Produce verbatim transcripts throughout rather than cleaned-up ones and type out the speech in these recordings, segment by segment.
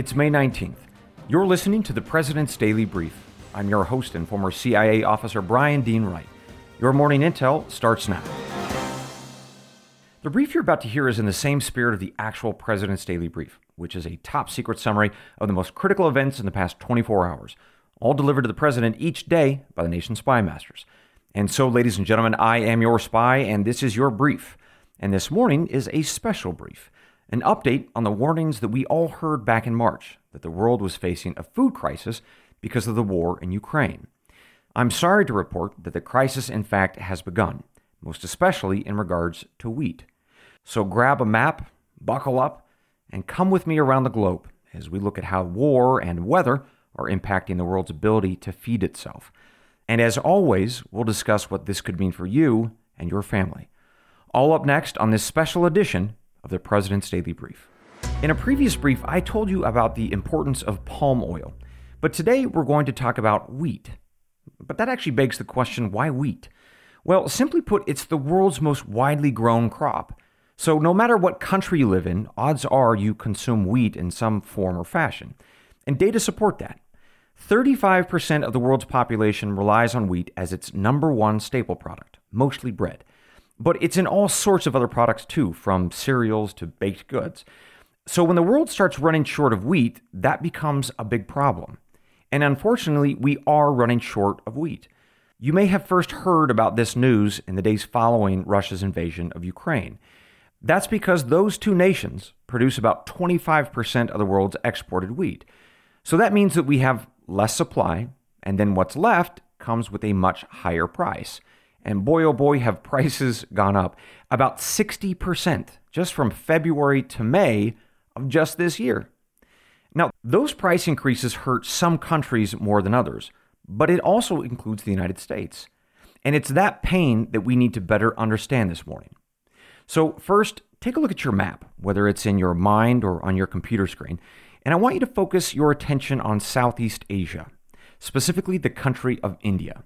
It's May nineteenth. You're listening to the President's Daily Brief. I'm your host and former C I A officer Brian Dean Wright. Your morning intel starts now. The brief you're about to hear is in the same spirit of the actual President's Daily Brief, which is a top-secret summary of the most critical events in the past twenty-four hours, all delivered to the President each day by the nation's spy masters. And so, ladies and gentlemen, I am your spy, and this is your brief. And this morning is a special brief, an update on the warnings that we all heard back in March, that the world was facing a food crisis because of the war in Ukraine. I'm sorry to report that the crisis, in fact, has begun, most especially in regards to wheat. So grab a map, buckle up, and come with me around the globe as we look at how war and weather are impacting the world's ability to feed itself. And as always, we'll discuss what this could mean for you and your family. All up next on this special edition of the President's Daily Brief. In a previous brief, I told you about the importance of palm oil, but today we're going to talk about wheat. But that actually begs the question, why wheat? Well, simply put, it's the world's most widely grown crop. So no matter what country you live in, odds are you consume wheat in some form or fashion. And data support that. thirty-five percent of the world's population relies on wheat as its number one staple product, mostly bread. But it's in all sorts of other products too, from cereals to baked goods. So when the world starts running short of wheat, that becomes a big problem. And unfortunately, we are running short of wheat. You may have first heard about this news in the days following Russia's invasion of Ukraine. That's because those two nations produce about twenty-five percent of the world's exported wheat. So that means that we have less supply, and then what's left comes with a much higher price. And boy, oh boy, have prices gone up about sixty percent just from February to May of just this year. Now, those price increases hurt some countries more than others, but it also includes the United States. And it's that pain that we need to better understand this morning. So first, take a look at your map, whether it's in your mind or on your computer screen, and I want you to focus your attention on Southeast Asia, specifically the country of India.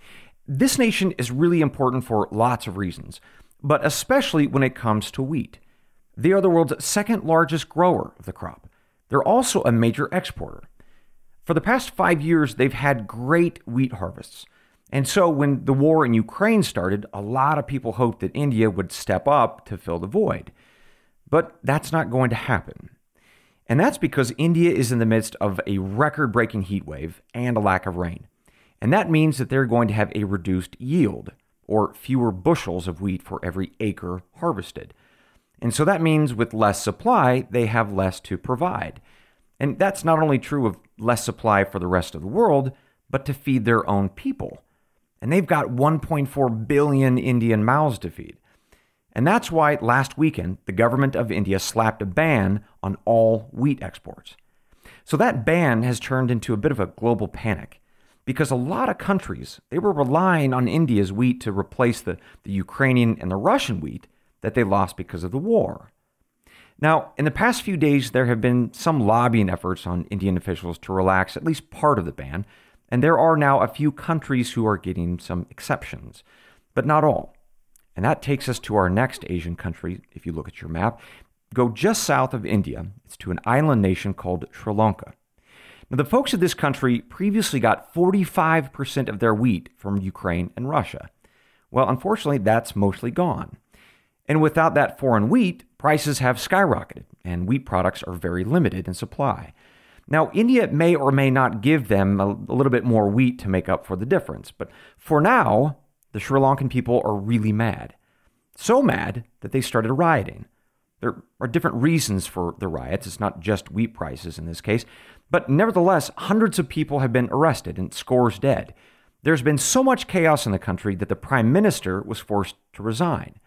This nation is really important for lots of reasons, but especially when it comes to wheat. They are the world's second largest grower of the crop. They're also a major exporter. For the past five years, they've had great wheat harvests. And so when the war in Ukraine started, a lot of people hoped that India would step up to fill the void. But that's not going to happen. And that's because India is in the midst of a record-breaking heat wave and a lack of rain. And that means that they're going to have a reduced yield, or fewer bushels of wheat for every acre harvested. And so that means with less supply, they have less to provide. And that's not only true of less supply for the rest of the world, but to feed their own people. And they've got one point four billion Indian mouths to feed. And that's why last weekend, the government of India slapped a ban on all wheat exports. So that ban has turned into a bit of a global panic, because a lot of countries, they were relying on India's wheat to replace the, the Ukrainian and the Russian wheat that they lost because of the war. Now, in the past few days, there have been some lobbying efforts on Indian officials to relax at least part of the ban, and there are now a few countries who are getting some exceptions, but not all. And that takes us to our next Asian country, if you look at your map. Go just south of India. It's to an island nation called Sri Lanka. Now, the folks of this country previously got forty-five percent of their wheat from Ukraine and Russia. Well, unfortunately, that's mostly gone. And without that foreign wheat, prices have skyrocketed, and wheat products are very limited in supply. Now, India may or may not give them a, a little bit more wheat to make up for the difference, but for now, the Sri Lankan people are really mad. So mad that they started rioting. There are different reasons for the riots. It's not just wheat prices in this case. But nevertheless, hundreds of people have been arrested and scores dead. There's been so much chaos in the country that the prime minister was forced to resign.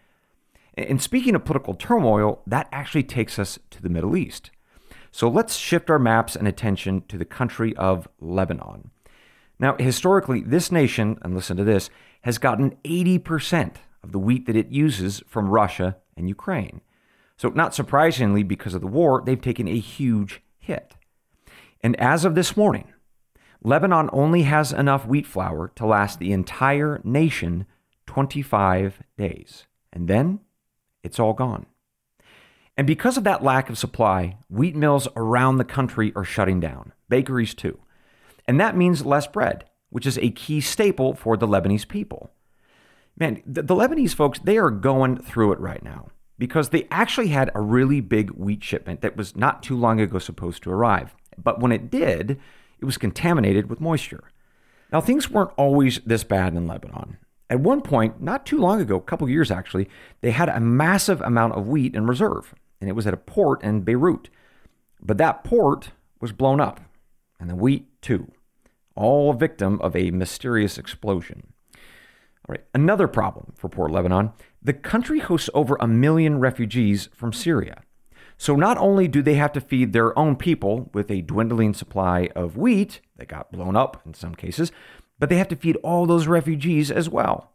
And speaking of political turmoil, that actually takes us to the Middle East. So let's shift our maps and attention to the country of Lebanon. Now, historically, this nation, and listen to this, has gotten eighty percent of the wheat that it uses from Russia and Ukraine. So not surprisingly, because of the war, they've taken a huge hit. And as of this morning, Lebanon only has enough wheat flour to last the entire nation twenty-five days. And then it's all gone. And because of that lack of supply, wheat mills around the country are shutting down, bakeries too. And that means less bread, which is a key staple for the Lebanese people. Man, the, the Lebanese folks, they are going through it right now because they actually had a really big wheat shipment that was not too long ago supposed to arrive. But when it did, it was contaminated with moisture. Now, things weren't always this bad in Lebanon. At one point, not too long ago, a couple of years actually, they had a massive amount of wheat in reserve, and it was at a port in Beirut. But that port was blown up, and the wheat too, all a victim of a mysterious explosion. All right, another problem for Port Lebanon, the country hosts over a million refugees from Syria. So not only do they have to feed their own people with a dwindling supply of wheat that got blown up in some cases, but they have to feed all those refugees as well.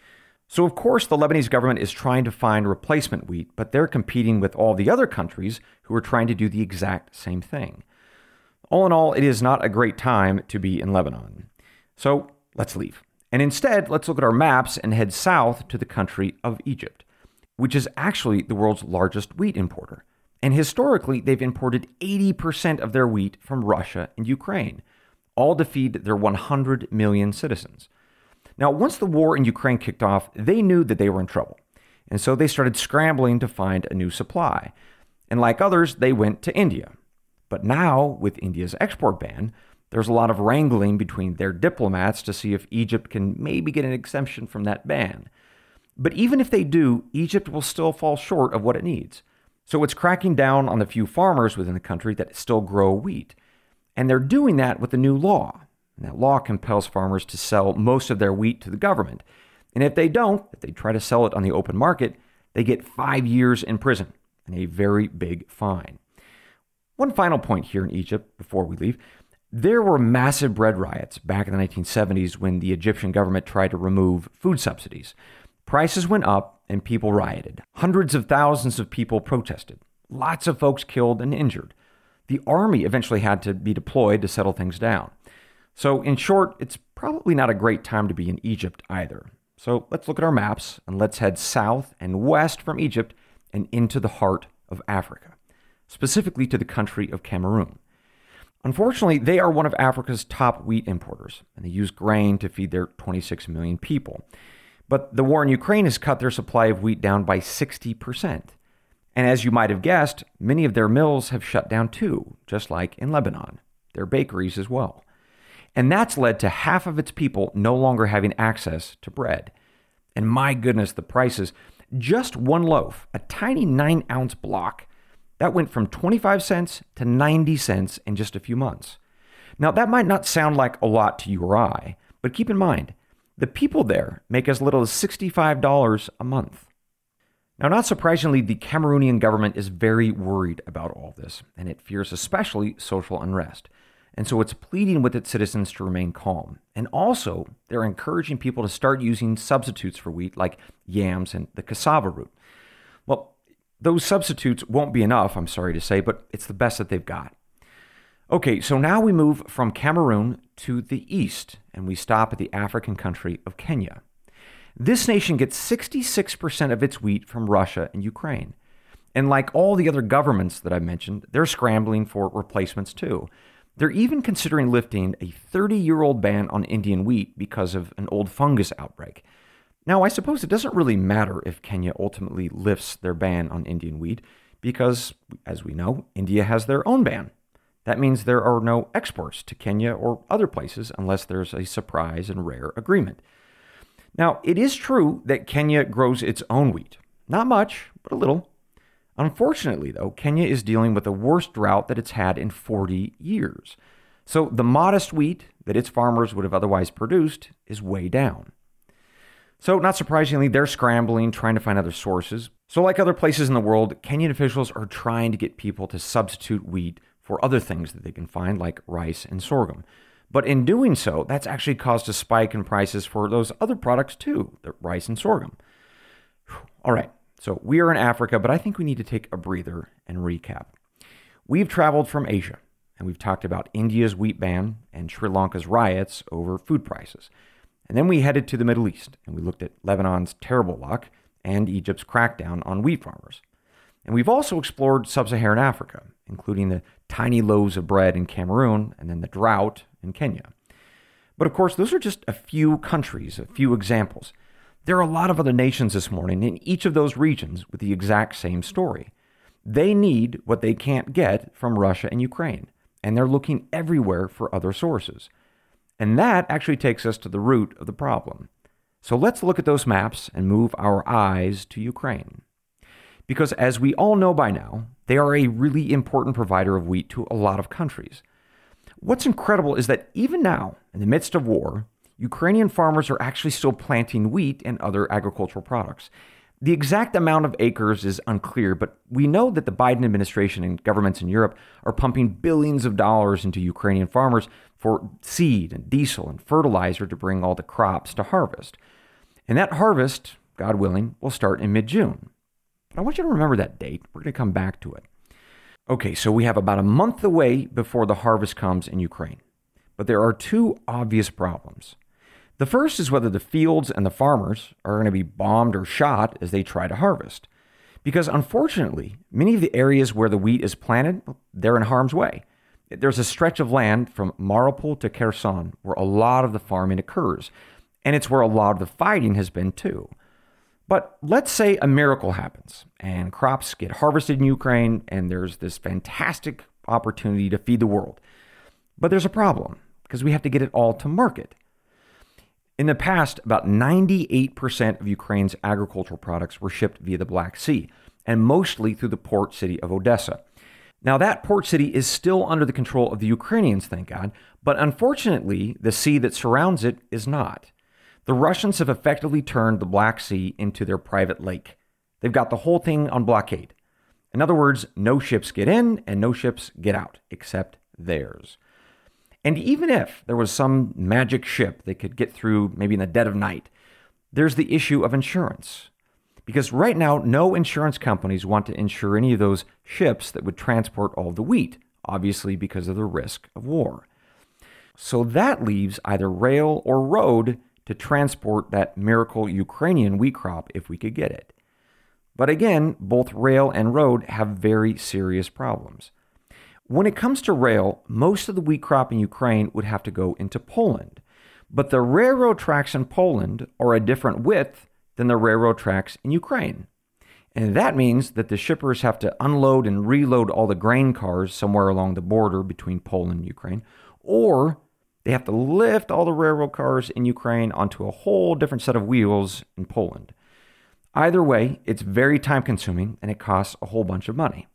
So of course the Lebanese government is trying to find replacement wheat, but they're competing with all the other countries who are trying to do the exact same thing. All in all, it is not a great time to be in Lebanon. So let's leave. And instead, let's look at our maps and head south to the country of Egypt, which is actually the world's largest wheat importer. And historically, they've imported eighty percent of their wheat from Russia and Ukraine, all to feed their one hundred million citizens. Now, once the war in Ukraine kicked off, they knew that they were in trouble. And so they started scrambling to find a new supply. And like others, they went to India. But now, with India's export ban, there's a lot of wrangling between their diplomats to see if Egypt can maybe get an exemption from that ban. But even if they do, Egypt will still fall short of what it needs. So it's cracking down on the few farmers within the country that still grow wheat. And they're doing that with a new law. And that law compels farmers to sell most of their wheat to the government. And if they don't, if they try to sell it on the open market, they get five years in prison and a very big fine. One final point here in Egypt before we leave. There were massive bread riots back in the nineteen seventies when the Egyptian government tried to remove food subsidies. Prices went up and people rioted. Hundreds of thousands of people protested. Lots of folks killed and injured. The army eventually had to be deployed to settle things down. So in short, it's probably not a great time to be in Egypt either. So let's look at our maps and let's head south and west from Egypt and into the heart of Africa, specifically to the country of Cameroon. Unfortunately, they are one of Africa's top wheat importers, and they use grain to feed their twenty-six million people. But the war in Ukraine has cut their supply of wheat down by sixty percent. And as you might have guessed, many of their mills have shut down too, just like in Lebanon, their bakeries as well. And that's led to half of its people no longer having access to bread. And my goodness, the prices, just one loaf, a tiny nine ounce block, that went from twenty-five cents to ninety cents in just a few months. Now, that might not sound like a lot to you or I, but keep in mind, the people there make as little as sixty-five dollars a month. Now, not surprisingly, the Cameroonian government is very worried about all this, and it fears especially social unrest. And so it's pleading with its citizens to remain calm. And also, they're encouraging people to start using substitutes for wheat like yams and the cassava root. Well, those substitutes won't be enough, I'm sorry to say, but it's the best that they've got. Okay, so now we move from Cameroon to the east, and we stop at the African country of Kenya. This nation gets sixty-six percent of its wheat from Russia and Ukraine. And like all the other governments that I mentioned, they're scrambling for replacements too. They're even considering lifting a thirty-year-old ban on Indian wheat because of an old fungus outbreak. Now, I suppose it doesn't really matter if Kenya ultimately lifts their ban on Indian wheat because, as we know, India has their own ban. That means there are no exports to Kenya or other places unless there's a surprise and rare agreement. Now, it is true that Kenya grows its own wheat. Not much, but a little. Unfortunately, though, Kenya is dealing with the worst drought that it's had in forty years. So the modest wheat that its farmers would have otherwise produced is way down. So not surprisingly, they're scrambling, trying to find other sources. So like other places in the world, Kenyan officials are trying to get people to substitute wheat for other things that they can find, like rice and sorghum. But in doing so, that's actually caused a spike in prices for those other products too, the rice and sorghum. All right, so we are in Africa, but I think we need to take a breather and recap. We've traveled from Asia, and we've talked about India's wheat ban and Sri Lanka's riots over food prices. And then we headed to the Middle East, and we looked at Lebanon's terrible luck and Egypt's crackdown on wheat farmers. And we've also explored sub-Saharan Africa, including the tiny loaves of bread in Cameroon and then the drought in Kenya. But of course, those are just a few countries, a few examples. There are a lot of other nations this morning in each of those regions with the exact same story. They need what they can't get from Russia and Ukraine, and they're looking everywhere for other sources. And that actually takes us to the root of the problem. So let's look at those maps and move our eyes to Ukraine. Because as we all know by now, they are a really important provider of wheat to a lot of countries. What's incredible is that even now, in the midst of war, Ukrainian farmers are actually still planting wheat and other agricultural products. The exact amount of acres is unclear, but we know that the Biden administration and governments in Europe are pumping billions of dollars into Ukrainian farmers for seed and diesel and fertilizer to bring all the crops to harvest. And that harvest, God willing, will start in mid-June. But I want you to remember that date. We're going to come back to it. Okay, so we have about a month away before the harvest comes in Ukraine. But there are two obvious problems. The first is whether the fields and the farmers are going to be bombed or shot as they try to harvest. Because unfortunately, many of the areas where the wheat is planted, they're in harm's way. There's a stretch of land from Mariupol to Kherson where a lot of the farming occurs. And it's where a lot of the fighting has been too. But let's say a miracle happens and crops get harvested in Ukraine and there's this fantastic opportunity to feed the world. But there's a problem because we have to get it all to market. In the past, about ninety-eight percent of Ukraine's agricultural products were shipped via the Black Sea, and mostly through the port city of Odessa. Now, that port city is still under the control of the Ukrainians, thank God, but unfortunately, the sea that surrounds it is not. The Russians have effectively turned the Black Sea into their private lake. They've got the whole thing on blockade. In other words, no ships get in and no ships get out, except theirs. And even if there was some magic ship that could get through maybe in the dead of night, there's the issue of insurance. Because right now, no insurance companies want to insure any of those ships that would transport all the wheat, obviously because of the risk of war. So that leaves either rail or road to transport that miracle Ukrainian wheat crop if we could get it. But again, both rail and road have very serious problems. When it comes to rail, most of the wheat crop in Ukraine would have to go into Poland. But the railroad tracks in Poland are a different width than the railroad tracks in Ukraine. And that means that the shippers have to unload and reload all the grain cars somewhere along the border between Poland and Ukraine, or they have to lift all the railroad cars in Ukraine onto a whole different set of wheels in Poland. Either way, it's very time-consuming and it costs a whole bunch of money.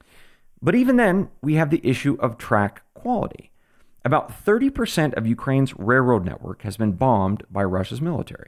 But even then, we have the issue of track quality. About thirty percent of Ukraine's railroad network has been bombed by Russia's military.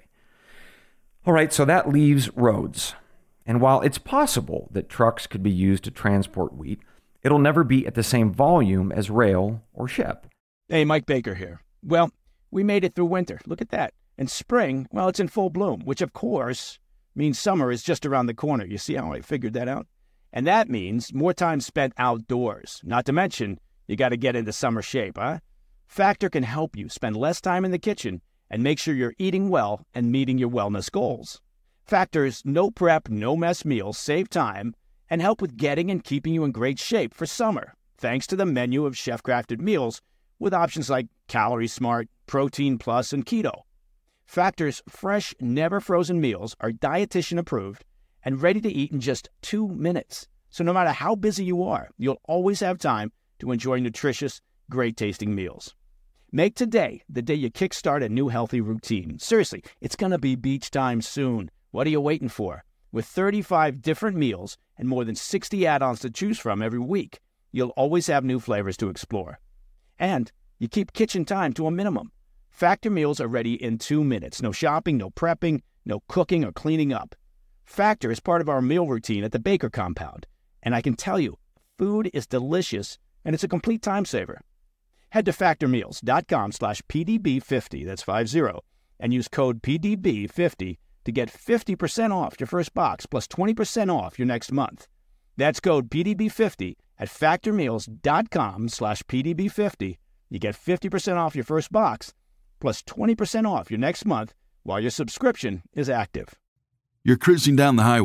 All right, so that leaves roads. And while it's possible that trucks could be used to transport wheat, it'll never be at the same volume as rail or ship. Hey, Mike Baker here. Well, we made it through winter. Look at that. And spring, well, it's in full bloom, which of course means summer is just around the corner. You see how I figured that out? And that means more time spent outdoors. Not to mention, you got to get into summer shape, huh? Factor can help you spend less time in the kitchen and make sure you're eating well and meeting your wellness goals. Factor's no prep, no mess meals save time and help with getting and keeping you in great shape for summer, thanks to the menu of chef-crafted meals with options like Calorie Smart, Protein Plus, and Keto. Factor's fresh, never-frozen meals are dietitian approved and ready to eat in just two minutes. So no matter how busy you are, you'll always have time to enjoy nutritious, great-tasting meals. Make today the day you kickstart a new healthy routine. Seriously, it's going to be beach time soon. What are you waiting for? With thirty-five different meals and more than sixty add-ons to choose from every week, you'll always have new flavors to explore. And you keep kitchen time to a minimum. Factor meals are ready in two minutes. No shopping, no prepping, no cooking or cleaning up. Factor is part of our meal routine at the Baker compound. And I can tell you, food is delicious and it's a complete time saver. Head to factormeals.com slash PDB50, that's five zero, and use code P D B fifty to get fifty percent off your first box plus twenty percent off your next month. That's code P D B fifty at factormeals.com slash PDB50. You get fifty percent off your first box plus twenty percent off your next month while your subscription is active. You're cruising down the highway.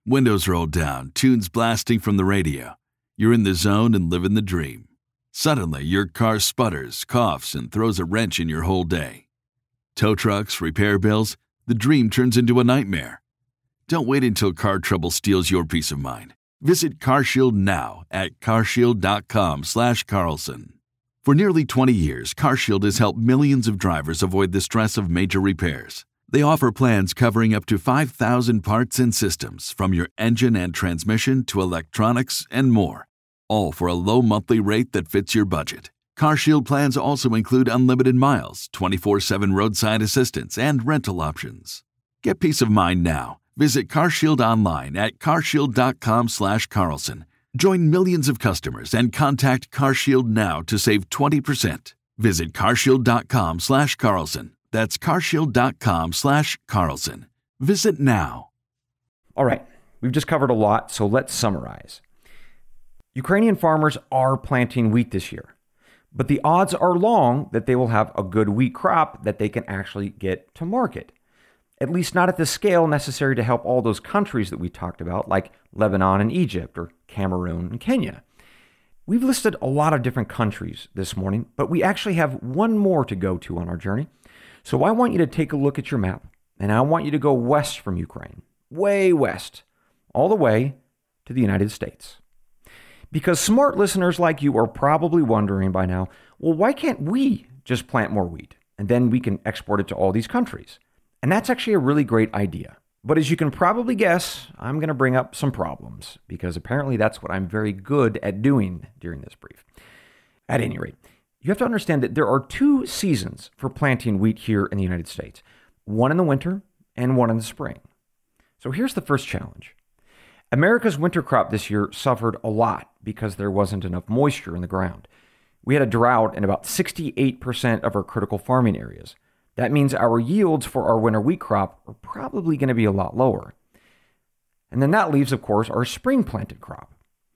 Windows rolled down, tunes blasting from the radio. You're in the zone and living the dream. Suddenly, your car sputters, coughs, and throws a wrench in your whole day. Tow trucks, repair bills, the dream turns into a nightmare. Don't wait until car trouble steals your peace of mind. Visit CarShield now at carshield.com slash Carlson. For nearly twenty years, CarShield has helped millions of drivers avoid the stress of major repairs. They offer plans covering up to five thousand parts and systems, from your engine and transmission to electronics and more, all for a low monthly rate that fits your budget. CarShield plans also include unlimited miles, twenty-four seven roadside assistance, and rental options. Get peace of mind now. Visit CarShield online at carshield.com slash Carlson. Join millions of customers and contact CarShield now to save twenty percent. Visit carshield.com slash Carlson. That's carshield.com slash Carlson. Visit now. All right, we've just covered a lot, so let's summarize. Ukrainian farmers are planting wheat this year, but the odds are long that they will have a good wheat crop that they can actually get to market. At least not at the scale necessary to help all those countries that we talked about, like Lebanon and Egypt, or Cameroon and Kenya. We've listed a lot of different countries this morning, but we actually have one more to go to on our journey. So I want you to take a look at your map, and I want you to go west from Ukraine, way west, all the way to the United States. Because smart listeners like you are probably wondering by now, well, why can't we just plant more wheat, and then we can export it to all these countries? And that's actually a really great idea. But as you can probably guess, I'm going to bring up some problems, because apparently that's what I'm very good at doing during this brief. At any rate, you have to understand that there are two seasons for planting wheat here in the United States, one in the winter and one in the spring. So here's the first challenge. America's winter crop this year suffered a lot because there wasn't enough moisture in the ground. We had a drought in about sixty-eight percent of our critical farming areas. That means our yields for our winter wheat crop are probably going to be a lot lower. And then that leaves, of course, our spring planted crop.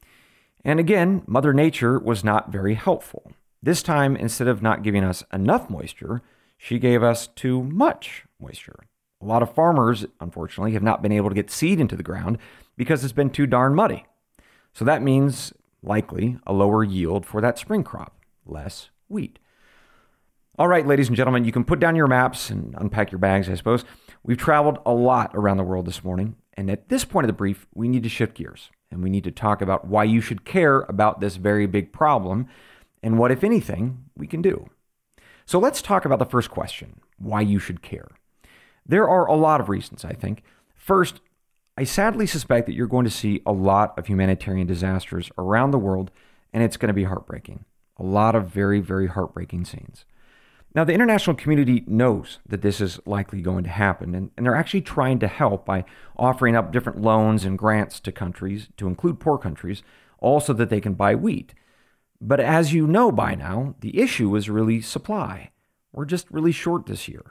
And again, Mother Nature was not very helpful. This time, instead of not giving us enough moisture, she gave us too much moisture. A lot of farmers, unfortunately, have not been able to get seed into the ground because it's been too darn muddy. So that means, likely, a lower yield for that spring crop, less wheat. All right, ladies and gentlemen, you can put down your maps and unpack your bags, I suppose. We've traveled a lot around the world this morning, and at this point of the brief, we need to shift gears, and we need to talk about why you should care about this very big problem, and what, if anything, we can do. So let's talk about the first question, why you should care. There are a lot of reasons, I think. First, I sadly suspect that you're going to see a lot of humanitarian disasters around the world, and it's going to be heartbreaking. A lot of very, very heartbreaking scenes. Now, the international community knows that this is likely going to happen, and, and they're actually trying to help by offering up different loans and grants to countries, to include poor countries, all so that they can buy wheat. But as you know by now, the issue is really supply. We're just really short this year.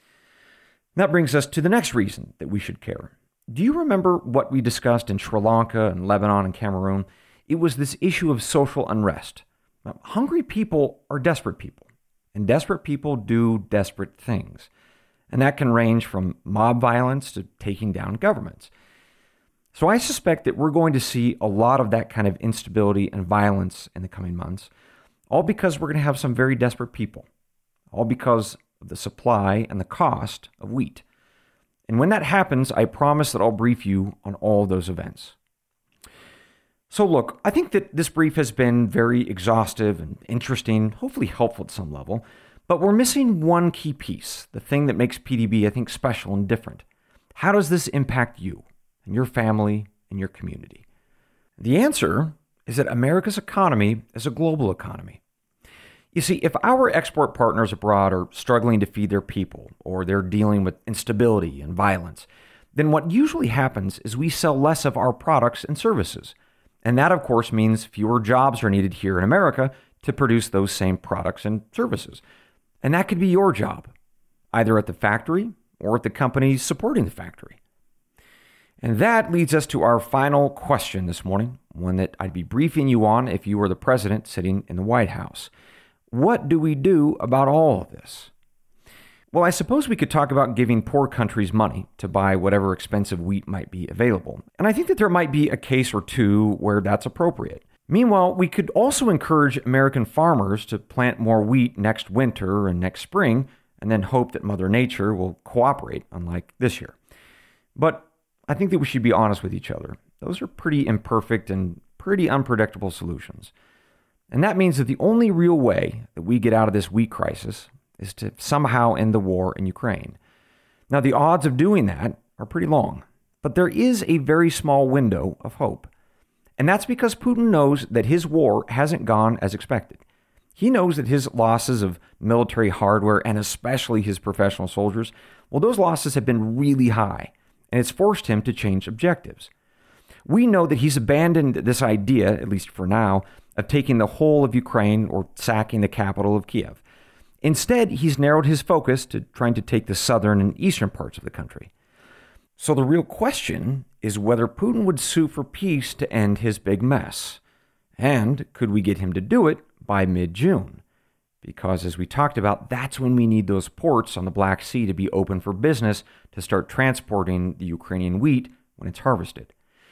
That brings us to the next reason that we should care. Do you remember what we discussed in Sri Lanka and Lebanon and Cameroon? It was this issue of social unrest. Now, hungry people are desperate people. And desperate people do desperate things. And that can range from mob violence to taking down governments. So I suspect that we're going to see a lot of that kind of instability and violence in the coming months, all because we're going to have some very desperate people, all because of the supply and the cost of wheat. And when that happens, I promise that I'll brief you on all those events. So look, I think that this brief has been very exhaustive and interesting, hopefully helpful at some level, but we're missing one key piece, the thing that makes P D B, I think, special and different. How does this impact you and your family and your community? The answer is that America's economy is a global economy. You see, if our export partners abroad are struggling to feed their people, or they're dealing with instability and violence, then what usually happens is we sell less of our products and services. And that, of course, means fewer jobs are needed here in America to produce those same products and services. And that could be your job, either at the factory or at the company supporting the factory. And that leads us to our final question this morning, one that I'd be briefing you on if you were the president sitting in the White House. What do we do about all of this? Well, I suppose we could talk about giving poor countries money to buy whatever expensive wheat might be available. And I think that there might be a case or two where that's appropriate. Meanwhile, we could also encourage American farmers to plant more wheat next winter and next spring, and then hope that Mother Nature will cooperate, unlike this year. But I think that we should be honest with each other. Those are pretty imperfect and pretty unpredictable solutions. And that means that the only real way that we get out of this wheat crisis is to somehow end the war in Ukraine. Now, the odds of doing that are pretty long, but there is a very small window of hope. And that's because Putin knows that his war hasn't gone as expected. He knows that his losses of military hardware, and especially his professional soldiers, well, those losses have been really high, and it's forced him to change objectives. We know that he's abandoned this idea, at least for now, of taking the whole of Ukraine or sacking the capital of Kiev. Instead, he's narrowed his focus to trying to take the southern and eastern parts of the country. So the real question is whether Putin would sue for peace to end his big mess. And could we get him to do it by mid-June? Because as we talked about, that's when we need those ports on the Black Sea to be open for business to start transporting the Ukrainian wheat when it's harvested.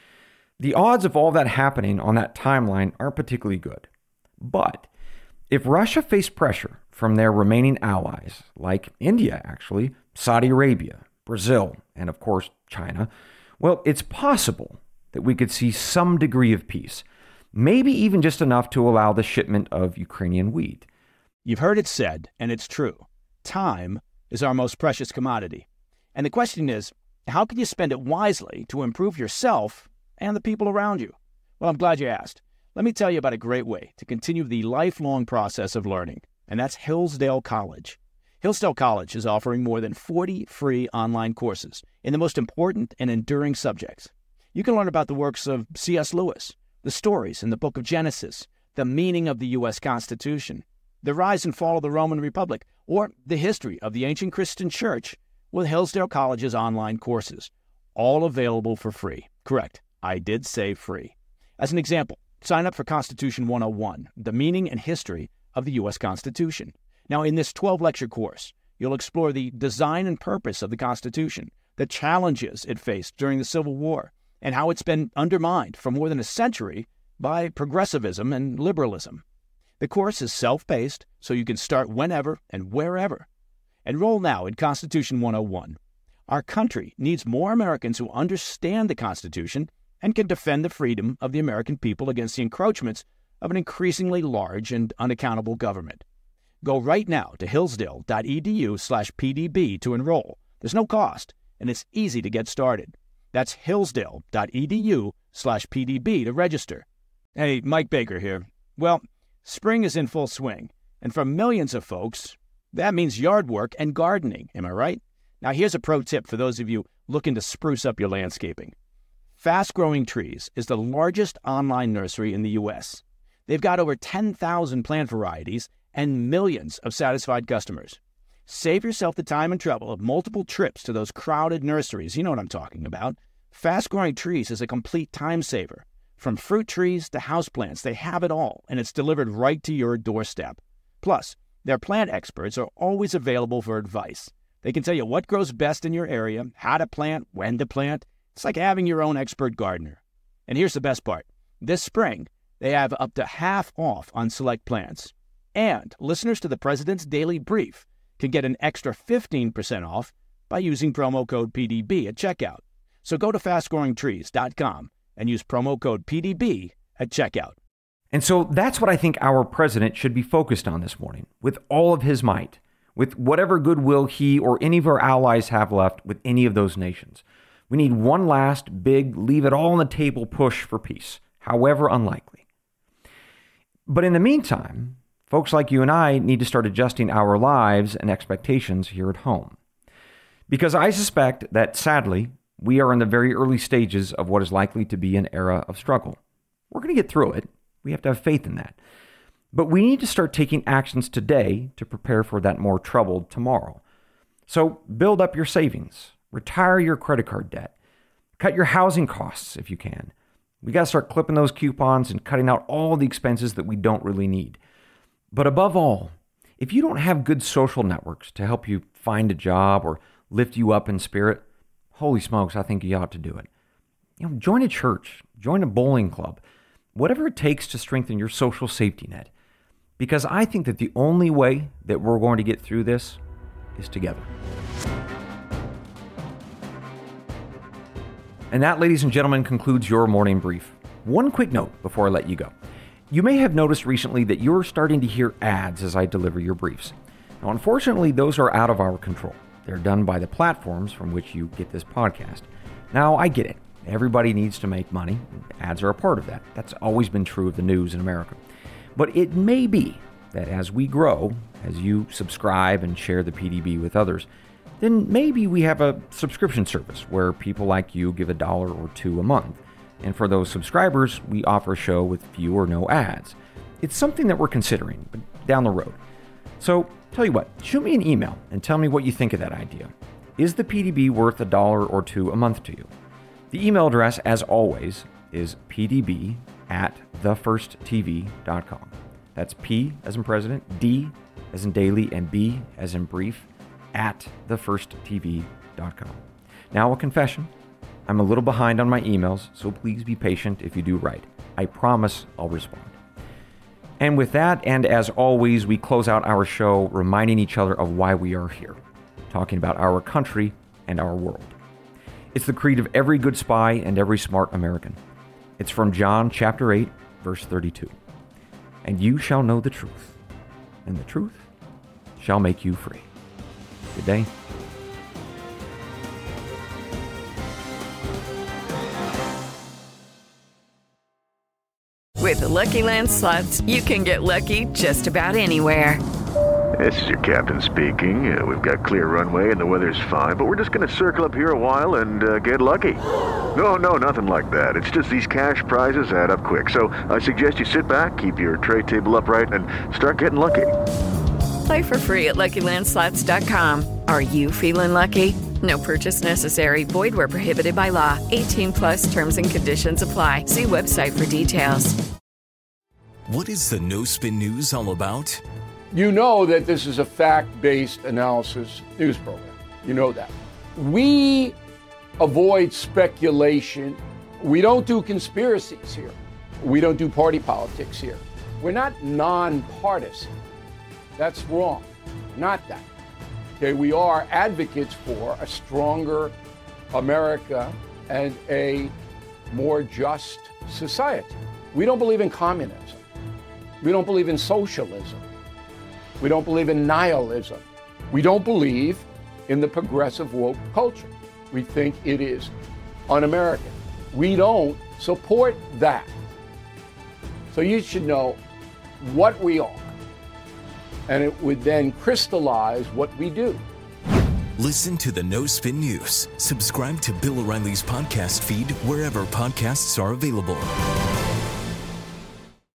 The odds of all that happening on that timeline aren't particularly good. But if Russia faced pressure from their remaining allies, like India actually, Saudi Arabia, Brazil, and of course China, well, it's possible that we could see some degree of peace, maybe even just enough to allow the shipment of Ukrainian wheat. You've heard it said, and it's true. Time is our most precious commodity. And the question is, how can you spend it wisely to improve yourself and the people around you? Well, I'm glad you asked. Let me tell you about a great way to continue the lifelong process of learning, and that's Hillsdale College. Hillsdale College is offering more than forty free online courses in the most important and enduring subjects. You can learn about the works of C S Lewis, the stories in the book of Genesis, the meaning of the U S Constitution, the rise and fall of the Roman Republic, or the history of the ancient Christian church with Hillsdale College's online courses, all available for free. Correct, I did say free. As an example, sign up for Constitution one oh one, the meaning and history of the U S Constitution. Now, in this twelve-lecture course, you'll explore the design and purpose of the Constitution, the challenges it faced during the Civil War, and how it's been undermined for more than a century by progressivism and liberalism. The course is self-paced, so you can start whenever and wherever. Enroll now in Constitution one oh one. Our country needs more Americans who understand the Constitution and can defend the freedom of the American people against the encroachments of an increasingly large and unaccountable government. Go right now to hillsdale.edu slash PDB to enroll. There's no cost, and it's easy to get started. That's hillsdale.edu slash PDB to register. Hey, Mike Baker here. Well, spring is in full swing, and for millions of folks, that means yard work and gardening, am I right? Now here's a pro tip for those of you looking to spruce up your landscaping. Fast Growing Trees is the largest online nursery in the U S. They've got over ten thousand plant varieties and millions of satisfied customers. Save yourself the time and trouble of multiple trips to those crowded nurseries. You know what I'm talking about. Fast Growing Trees is a complete time saver. From fruit trees to houseplants, they have it all, and it's delivered right to your doorstep. Plus, their plant experts are always available for advice. They can tell you what grows best in your area, how to plant, when to plant. It's like having your own expert gardener. And here's the best part. This spring, they have up to half off on select plants. And listeners to the President's Daily Brief can get an extra fifteen percent off by using promo code P D B at checkout. So go to fast growing trees dot com and use promo code P D B at checkout. And so that's what I think our president should be focused on this morning, with all of his might, with whatever goodwill he or any of our allies have left with any of those nations. We need one last big, leave it all on the table push for peace, however unlikely. But in the meantime, folks like you and I need to start adjusting our lives and expectations here at home. Because I suspect that, sadly, we are in the very early stages of what is likely to be an era of struggle. We're going to get through it. We have to have faith in that. But we need to start taking actions today to prepare for that more troubled tomorrow. So build up your savings, retire your credit card debt, cut your housing costs if you can. We got to start clipping those coupons and cutting out all the expenses that we don't really need. But above all, If you don't have good social networks to help you find a job or lift you up in spirit, holy smokes, I think you ought to do it. You know, join a church, join a bowling club, whatever it takes to strengthen your social safety net. Because I think that the only way that we're going to get through this is together. And that, ladies and gentlemen, concludes your morning brief. One quick note before I let you go. You may have noticed recently that you're starting to hear ads as I deliver your briefs. Now, unfortunately, those are out of our control. They're done by the platforms from which you get this podcast. Now, I get it. Everybody needs to make money. Ads are a part of that. That's always been true of the news in America. But it may be that as we grow, as you subscribe and share the P D B with others, then maybe we have a subscription service where people like you give a dollar or two a month. And for those subscribers, we offer a show with few or no ads. It's something that we're considering, but down the road. So, tell you what, shoot me an email and tell me what you think of that idea. Is the P D B worth a dollar or two a month to you? The email address, as always, is p d b at the first t v dot com. That's P as in president, D as in daily, and B as in brief, at the first t v dot com. Now, a confession. I'm a little behind on my emails, so please be patient if you do write. I promise I'll respond. And with that, and as always, we close out our show reminding each other of why we are here, talking about our country and our world. It's the creed of every good spy and every smart American. It's from John chapter eight, verse thirty-two. And you shall know the truth, and the truth shall make you free. Good day. With the Lucky Land Slots, you can get lucky just about anywhere. This is your captain speaking. Uh, we've got clear runway and the weather's fine, but we're just going to circle up here a while and uh, get lucky. No, no, nothing like that. It's just these cash prizes add up quick. So I suggest you sit back, keep your tray table upright, and start getting lucky. Play for free at lucky land slots dot com. Are you feeling lucky? No purchase necessary. Void where prohibited by law. eighteen plus terms and conditions apply. See website for details. What is the No Spin News all about? You know that this is a fact-based analysis news program. You know that. We avoid speculation. We don't do conspiracies here. We don't do party politics here. We're not nonpartisan. That's wrong. Not that. Okay, we are advocates for a stronger America and a more just society. We don't believe in communism. We don't believe in socialism. We don't believe in nihilism. We don't believe in the progressive woke culture. We think it is un-American. We don't support that. So you should know what we are, and it would then crystallize what we do. Listen to the No Spin News. Subscribe to Bill O'Reilly's podcast feed wherever podcasts are available.